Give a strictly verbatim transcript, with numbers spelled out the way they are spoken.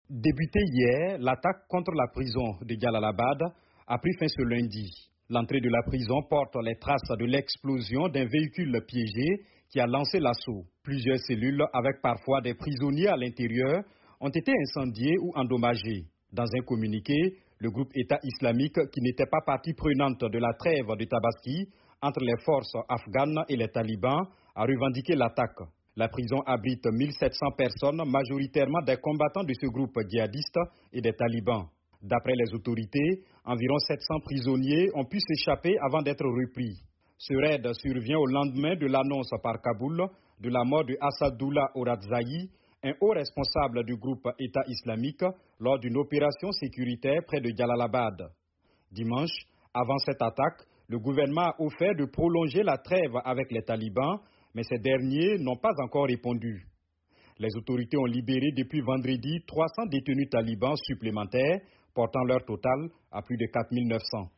Débutée hier, l'attaque contre la prison de Jalalabad a pris fin ce lundi. L'entrée de la prison porte les traces de l'explosion d'un véhicule piégé qui a lancé l'assaut. Plusieurs cellules, avec parfois des prisonniers à l'intérieur, ont été incendiées ou endommagées. Dans un communiqué, le groupe État islamique, qui n'était pas partie prenante de la trêve de Tabaski entre les forces afghanes et les talibans, a revendiqué l'attaque. La prison abrite mille sept cents personnes, majoritairement des combattants de ce groupe djihadiste et des talibans. D'après les autorités, environ sept cents prisonniers ont pu s'échapper avant d'être repris. Ce raid survient au lendemain de l'annonce par Kaboul de la mort de Assadoullah Orazai, un haut responsable du groupe État islamique, lors d'une opération sécuritaire près de Jalalabad. Dimanche, avant cette attaque, le gouvernement a offert de prolonger la trêve avec les talibans, mais ces derniers n'ont pas encore répondu. Les autorités ont libéré depuis vendredi trois cents détenus talibans supplémentaires, portant leur total à plus de quatre mille neuf cents.